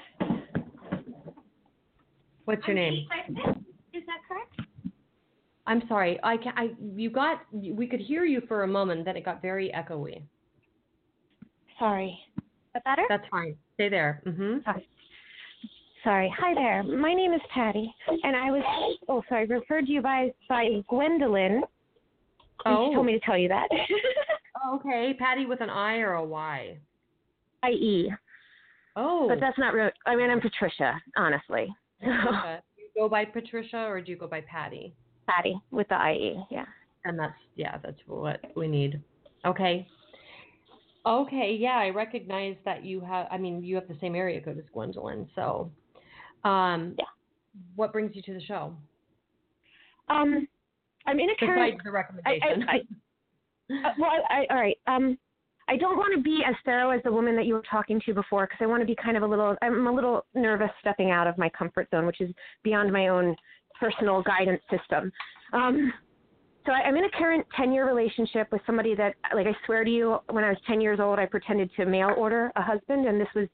What's your name? 856. Is that correct? I'm sorry. We could hear you for a moment, then it got very echoey. Sorry. Is that better? That's fine. Stay there. Mm-hmm. Sorry. Hi there. My name is Patty, and I was referred to you by Gwendolyn. And she told me to tell you that. Okay. Patty with an I or a Y? I-E. Oh. But that's not real. I mean, I'm Patricia, honestly. Patricia. Do you go by Patricia or do you go by Patty? Patty with the I-E, yeah. And that's what we need. Okay. Okay, yeah, I recognize that you have the same area code as Gwendolyn, so yeah. What brings you to the show? I'm in a current... Besides the recommendation. All right. I don't want to be as thorough as the woman that you were talking to before, because I want to be kind of I'm a little nervous stepping out of my comfort zone, which is beyond my own personal guidance system. So I'm in a current 10-year relationship with somebody that, like, I swear to you, when I was 10 years old, I pretended to mail order a husband, and this was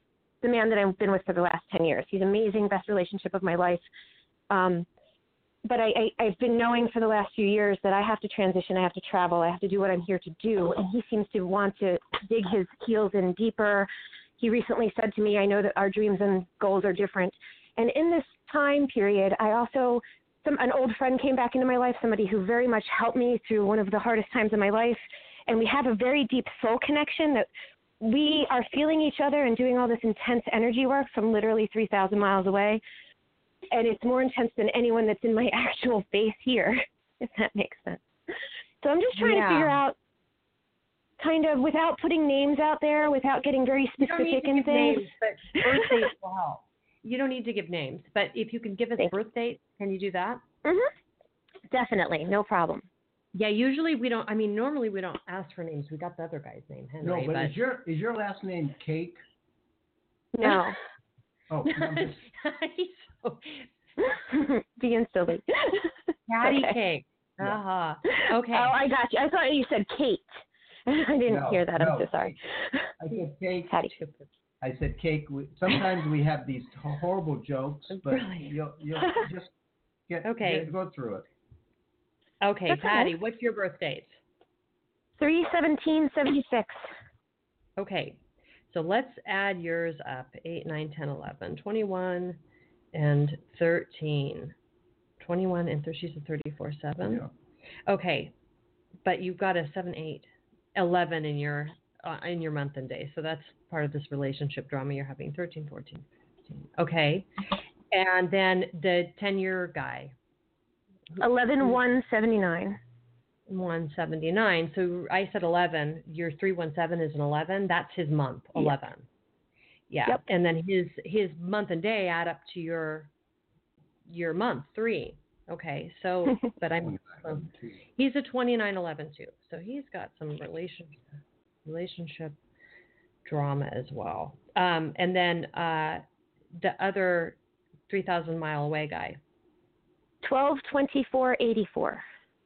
the man that I've been with for the last 10 years. He's amazing, best relationship of my life. But I've been knowing for the last few years that I have to transition, I have to travel, I have to do what I'm here to do. And he seems to want to dig his heels in deeper. He recently said to me, I know that our dreams and goals are different. And in this time period, an old friend came back into my life, somebody who very much helped me through one of the hardest times in my life. And we have a very deep soul connection that we are feeling each other and doing all this intense energy work from literally 3,000 miles away. And it's more intense than anyone that's in my actual base here, if that makes sense. So I'm just trying to figure out, kind of, without putting names out there, without getting very specific and things. Names, but birth dates will help. You don't need to give names, but if you can give us birth dates, can you do that? Mm-hmm. Definitely, no problem. Yeah, usually we don't. I mean, normally we don't ask for names. We got the other guy's name, Henry. No, but is your last name Cake? No. Oh, I'm just... Being silly. Patty Cake. Uh-huh. Okay. Oh, I got you. I thought you said Kate. I didn't hear that. I'm so sorry. I said Cake. Patty. I said Cake. Sometimes we have these horrible jokes, but you'll just go through it. Okay, That's Patty, what's your birth date? 3/17/76. Okay, so let's add yours up. 8, 9, 10, 11, 21, and 13. 21 and 13, she's a 34/7. Yeah. Okay, but you've got a 7, 8, 11 in your month and day, so that's part of this relationship drama you're having. 13, 14, 15. Okay, and then the 10-year guy. 11/1/79. 179. So I said 11. Your 317 is an 11. That's his month. 11. Yeah. Yep. And then his month and day add up to your month 3. Okay. So, but he's a 29/11 too. So he's got some relationship drama as well. And then the other 3,000 mile away guy. 12/24/84.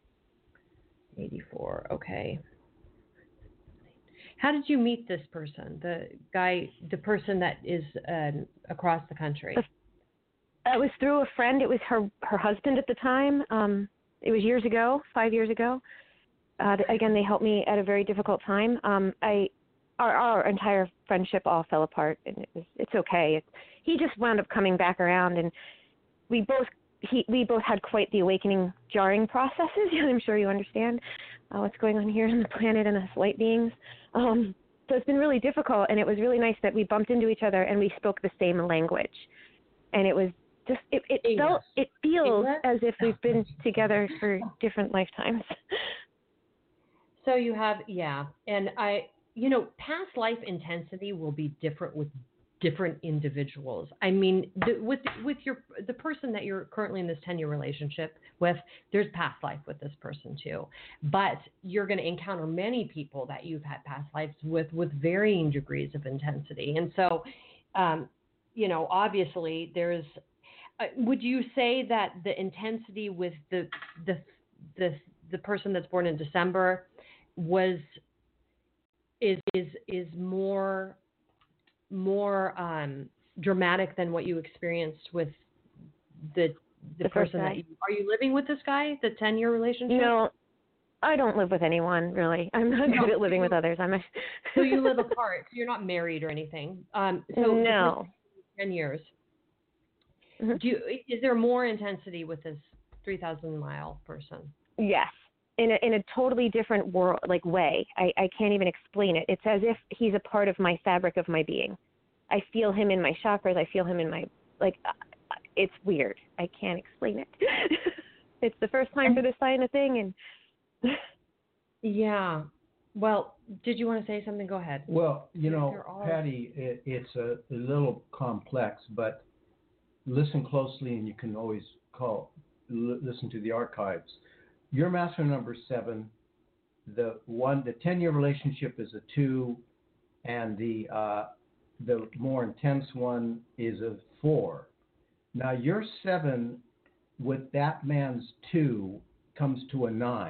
84. Okay. How did you meet this person? The person that is across the country. It was through a friend. It was her husband at the time. It was years ago, 5 years ago. Again, they helped me at a very difficult time. Our entire friendship all fell apart, and it's okay. He just wound up coming back around, and we both had quite the awakening, jarring processes. I'm sure you understand what's going on here on the planet and us light beings. So it's been really difficult, and it was really nice that we bumped into each other and we spoke the same language. And it was just, it feels as if we've been together for different lifetimes. So you have, and past life intensity will be different with different individuals. I mean, with the person that you're currently in this 10-year relationship with, there's past life with this person too. But you're going to encounter many people that you've had past lives with varying degrees of intensity. And so, obviously there's. Would you say that the intensity with the person that's born in December is more dramatic than what you experienced with the person that are you living with this guy, the 10-year relationship? No, I don't live with anyone really. I'm not good at living with others. So you live apart. So you're not married or anything. No. 10 years. Mm-hmm. Is there more intensity with this 3,000 mile person? Yes. In a totally different world, way. I can't even explain it. It's as if he's a part of my fabric of my being. I feel him in my chakras. I feel him in my, it's weird. I can't explain it. It's the first time for this kind of thing. And yeah. Well, did you want to say something? Go ahead. Well, Patty, it's a little complex, but listen closely and you can always listen to the archives. Your master number 7, the 10-year relationship is a 2, and the more intense one is a 4. Now your 7 with that man's 2 comes to a 9,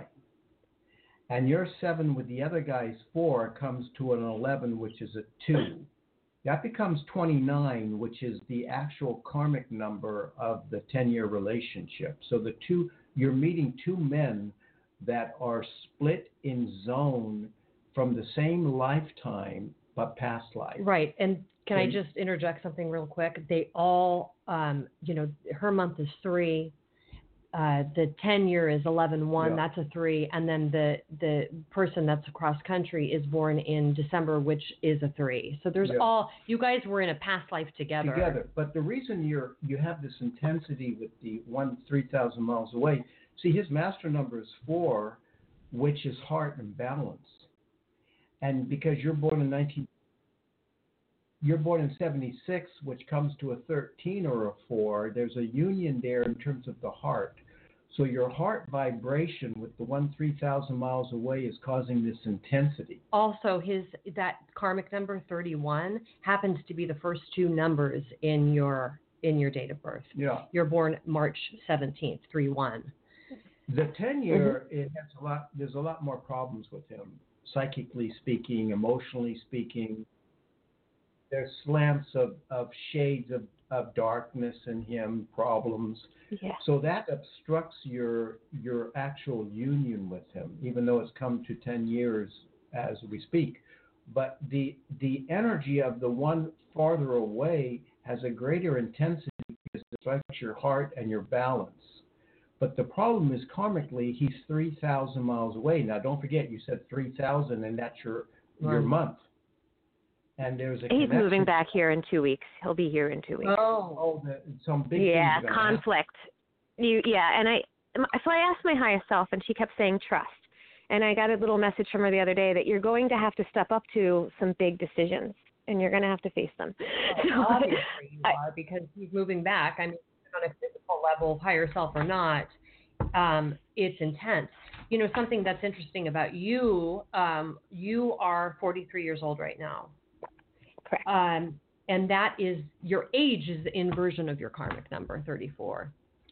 and your 7 with the other guy's 4 comes to an 11, which is a 2. That becomes 29, which is the actual karmic number of the 10-year relationship. So you're meeting two men that are split in zone from the same lifetime, but past life. Right. And can I just interject something real quick? They all, her month is 3. The 10-year is 11/1. Yeah. That's a 3. And then the person that's across country is born in December, which is a 3. So there's you guys were in a past life together. But the reason you have this intensity with the one 3,000 miles away, see, his master number is 4, which is heart and balance. And because you're born in 76, which comes to a 13 or a 4, there's a union there in terms of the heart. So your heart vibration with the one 3,000 miles away is causing this intensity. Also, that karmic number 31 happens to be the first 2 numbers in your date of birth. Yeah. You're born March 17th, 3/1. The 10-year, there's a lot more problems with him, psychically speaking, emotionally speaking. There's slants of shades of darkness in him, problems. Yeah. So that obstructs your actual union with him, even though it's come to 10 years as we speak. But the energy of the one farther away has a greater intensity because it affects your heart and your balance. But the problem is karmically, he's 3,000 miles away. Now, don't forget, you said 3,000, and that's your month. And there's a He's moving back here in 2 weeks. He'll be here in 2 weeks. Some big yeah, things conflict. And so I asked my highest self, and she kept saying trust. And I got a little message from her the other day that you're going to have to step up to some big decisions, and you're going to have to face them. Well, obviously you are, because he's moving back. I mean, on a physical level, higher self or not, it's intense. You know, something that's interesting about you, you are 43 years old right now. Correct. And that is, your age is the inversion of your karmic number, 34.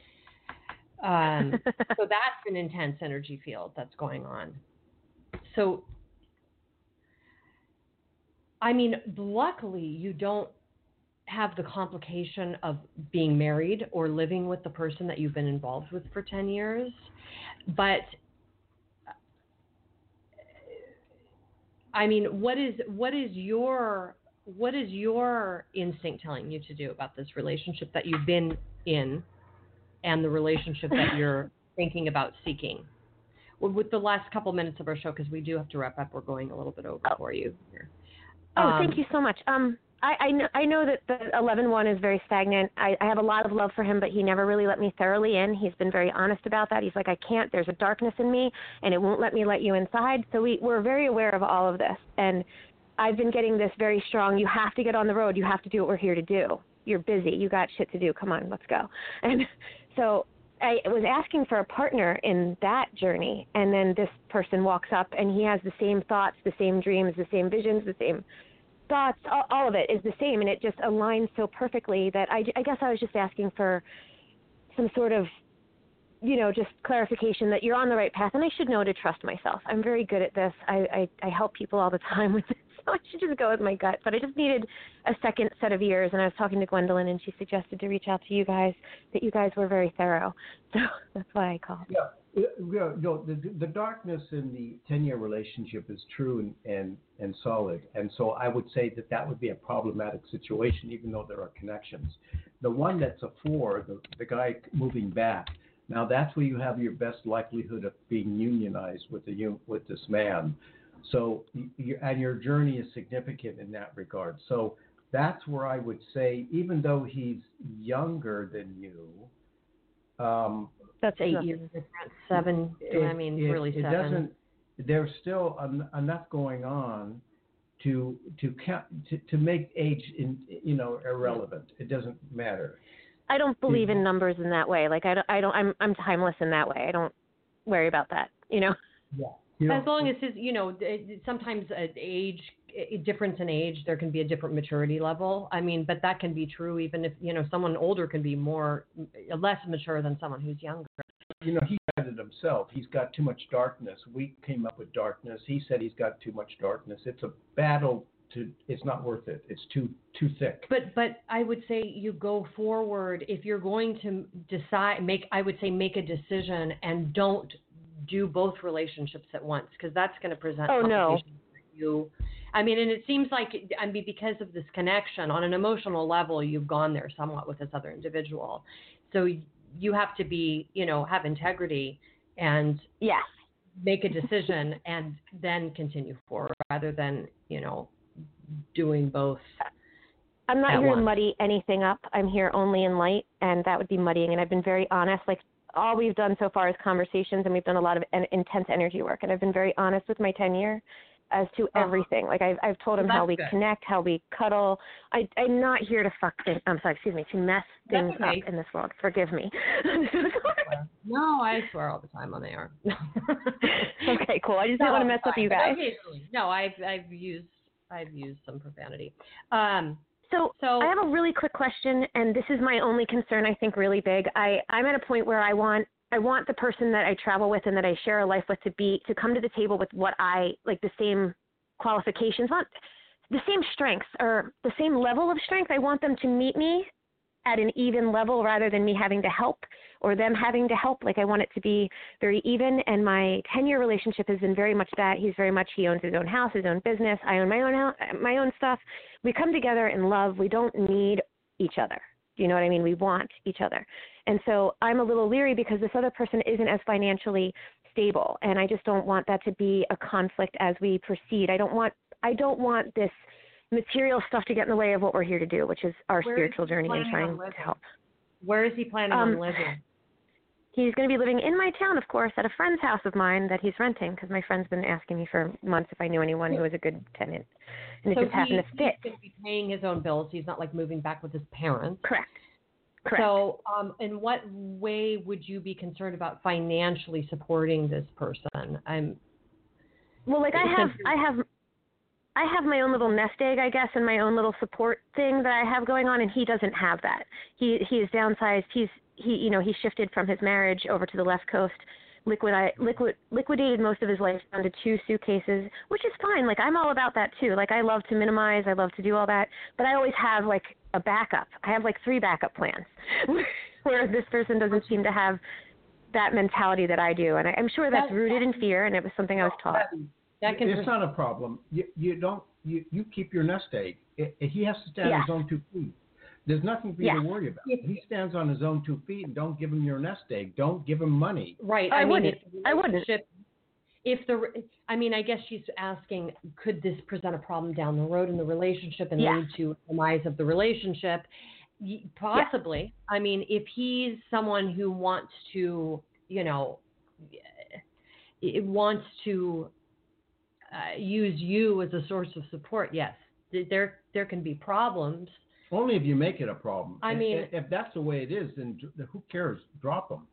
So that's an intense energy field that's going on. So, I mean, luckily you don't have the complication of being married or living with the person that you've been involved with for 10 years. But, I mean, what is your instinct telling you to do about this relationship that you've been in and the relationship that you're thinking about seeking? With the last couple minutes of our show, because we do have to wrap up, we're going a little bit over for you here. Thank you so much. I know that the 11/1 is very stagnant. I have a lot of love for him, but he never really let me thoroughly in. He's been very honest about that. He's like, I can't. There's a darkness in me, and it won't let me let you inside. So we're very aware of all of this. And I've been getting this very strong, you have to get on the road. You have to do what we're here to do. You're busy. You got shit to do. Come on, let's go. And so I was asking for a partner in that journey, and then this person walks up, and he has the same thoughts, the same dreams, the same visions, the same thoughts, all of it is the same, and it just aligns so perfectly that I guess I was just asking for some sort of, just clarification that you're on the right path, and I should know to trust myself. I'm very good at this. I help people all the time with it, so I should just go with my gut. But I just needed a second set of ears, and I was talking to Gwendolyn, and she suggested to reach out to you guys, that you guys were very thorough. So that's why I called. Yeah. The darkness in the 10-year relationship is true and solid. And so I would say that would be a problematic situation, even though there are connections. The one that's a 4, the guy moving back, now that's where you have your best likelihood of being unionized with this man. So, and your journey is significant in that regard. So that's where I would say, even though he's younger than you, that's 8 years difference. 7. Really 7. There's still enough going on to make age irrelevant. It doesn't matter. I don't believe in numbers in that way. Like I'm timeless in that way. I don't worry about that. Yeah. As long as sometimes a difference in age, there can be a different maturity level. I mean, but that can be true even if, someone older can be less mature than someone who's younger. He said it himself. He's got too much darkness. We came up with darkness. He said he's got too much darkness. It's a battle it's not worth it. It's too thick. But I would say you go forward if you're going to make a decision and don't do both relationships at once, because that's going to present complications for you. I mean, and it seems like, because of this connection on an emotional level, you've gone there somewhat with this other individual. So you have to be, have integrity and make a decision and then continue forward rather than, doing both. I'm not here to muddy anything up. I'm here only in light, and that would be muddying. And I've been very honest. Like, all we've done so far is conversations, and we've done a lot of intense energy work. And I've been very honest with my 10-year as to everything. Like, I've told him how we connect, how we cuddle. I'm not here to to mess things up in this world. Forgive me. No, I swear all the time on the air. Okay, cool. I just didn't want to mess up you guys. No, I've used some profanity. So I have a really quick question, and this is my only concern, I think, really big. I'm at a point where I want the person that I travel with and that I share a life with to come to the table with what I like, the same qualifications, not the same strengths or the same level of strength. I want them to meet me at an even level rather than me having to help or them having to help. Like, I want it to be very even. And my 10-year relationship has been very much that. He owns his own house, his own business. I own my own stuff. We come together in love. We don't need each other. Do you know what I mean? We want each other. And so I'm a little leery because this other person isn't as financially stable. And I just don't want that to be a conflict as we proceed. I don't want this material stuff to get in the way of what we're here to do, which is our spiritual journey and trying to help. Where is he planning on living? He's going to be living in my town, of course, at a friend's house of mine that he's renting, because my friend's been asking me for months if I knew anyone who was a good tenant. And it just happened to fit. He's going to be paying his own bills. He's not like moving back with his parents. Correct. So in what way would you be concerned about financially supporting this person? I have my own little nest egg, I guess, and my own little support thing that I have going on, and he doesn't have that. He is downsized. He shifted from his marriage over to the left coast, liquidated most of his life down to 2 suitcases, which is fine. Like, I'm all about that too. Like, I love to minimize. I love to do all that, but I always have like a backup. I have like 3 backup plans, where this person doesn't seem to have that mentality that I do, and I'm sure that's rooted in fear, and it was something I was taught. It's not a problem. You keep your nest egg. He has to stand on his own 2 feet. There's nothing for you to worry about. He stands on his own 2 feet, and don't give him your nest egg. Don't give him money. Right. I wouldn't. I guess she's asking, could this present a problem down the road in the relationship and lead to demise of the relationship? Possibly. Yeah. I mean, if he's someone who wants to, use you as a source of support, yes, there can be problems. Only if you make it a problem. I mean, if that's the way it is, then who cares? Drop them.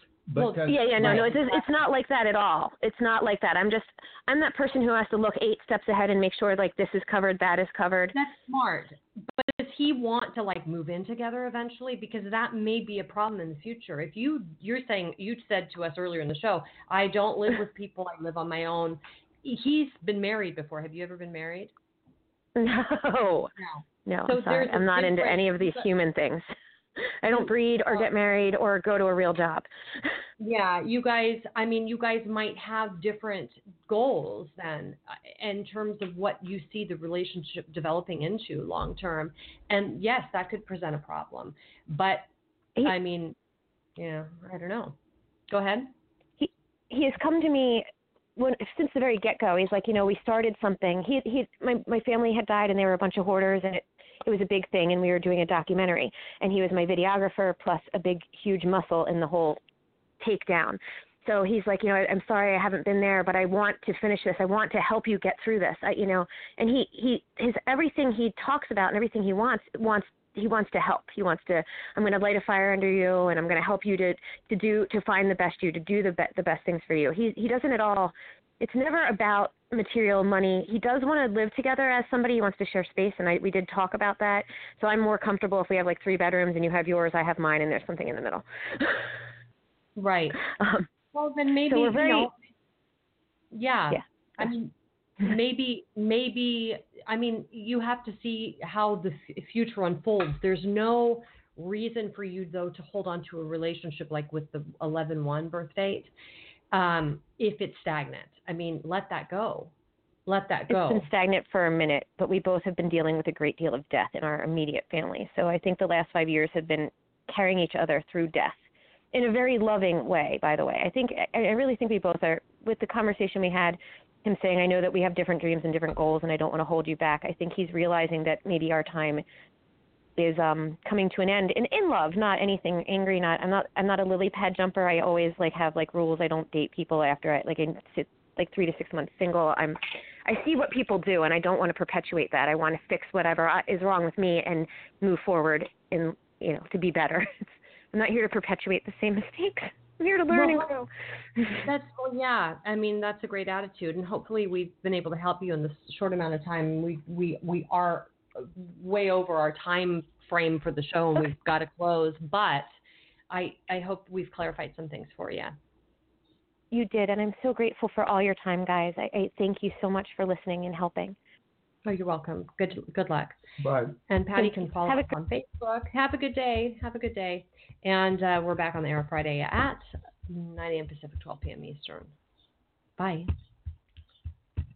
It's not like that at all. It's not like that. I'm that person who has to look 8 steps ahead and make sure like this is covered, that is covered. That's smart. But does he want to like move in together eventually? Because that may be a problem in the future. If you said to us earlier in the show, I don't live with people, I live on my own. He's been married before. Have you ever been married? No. No, so I'm sorry. I'm not into any of these human things. I don't breed or get married or go to a real job. Yeah, you guys might have different goals then in terms of what you see the relationship developing into long term. And yes, that could present a problem. But I don't know. Go ahead. He has come to me since the very get-go. He's like, we started something. My family had died and they were a bunch of hoarders, and it was a big thing, and we were doing a documentary, and he was my videographer plus a big, huge muscle in the whole takedown. So he's like, I'm sorry I haven't been there, but I want to finish this. I want to help you get through this. And his everything he talks about and everything he wants to help. He wants to, I'm going to light a fire under you, and I'm going to help you to find the best you, to do the best things for you. He doesn't at all. It's never about material money. He does want to live together as somebody. He wants to share space, and we did talk about that. So I'm more comfortable if we have like 3 bedrooms and you have yours, I have mine, and there's something in the middle. Right. Well, then maybe, so we're very, yeah. I mean, maybe, I mean, you have to see how the future unfolds. There's no reason for you, though, to hold on to a relationship like with the 11/1 birth date if it's stagnant. I mean, let that go. Let that go. It's been stagnant for a minute, but we both have been dealing with a great deal of death in our immediate family. So I think the last 5 years have been carrying each other through death in a very loving way, by the way. I really think we both are, with the conversation we had, him saying, I know that we have different dreams and different goals and I don't want to hold you back. I think he's realizing that maybe our time is coming to an end in love, not anything angry. I'm not a lily pad jumper. I always have rules. I don't date people after I sit 3 to 6 months single. I see what people do, and I don't want to perpetuate that. I want to fix whatever is wrong with me and move forward and to be better. I'm not here to perpetuate the same mistakes. I'm here to learn and grow. Yeah. I mean, that's a great attitude, and hopefully we've been able to help you in this short amount of time. We are way over our time frame for the show, and we've got to close. But I hope we've clarified some things for you. You did, and I'm so grateful for all your time, guys. I thank you so much for listening and helping. Oh, you're welcome. Good luck. Bye. And Patty can follow us on Facebook. Have a good day. And we're back on the air Friday at 9 a.m. Pacific, 12 p.m. Eastern. Bye.